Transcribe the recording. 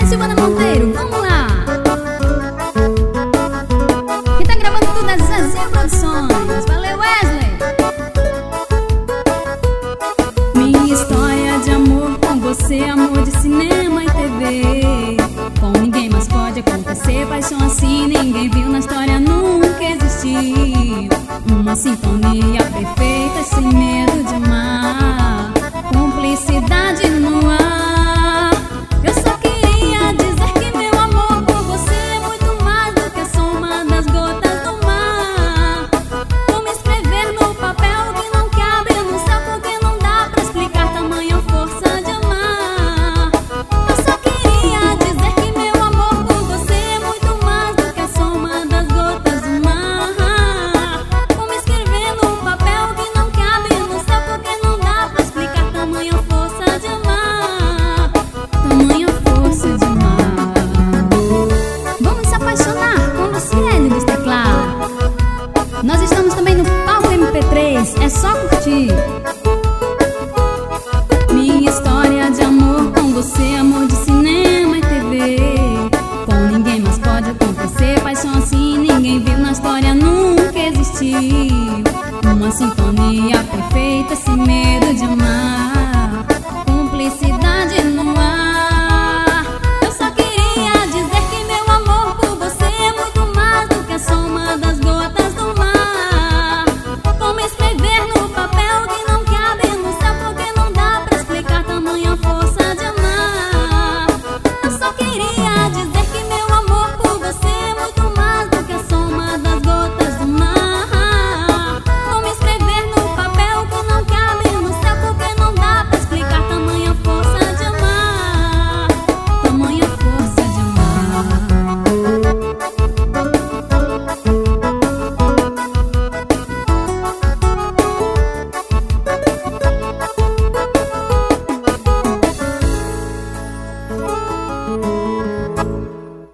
Wesley Silvana Monteiro, vamos lá. Quem tá gravando tudo é Zezinho Produções. Valeu, Wesley. Minha história de amor com você, amor de cinema e TV. Com ninguém mais pode acontecer, paixão assim ninguém viu na história, nunca existiu. Uma sintonia perfeita sem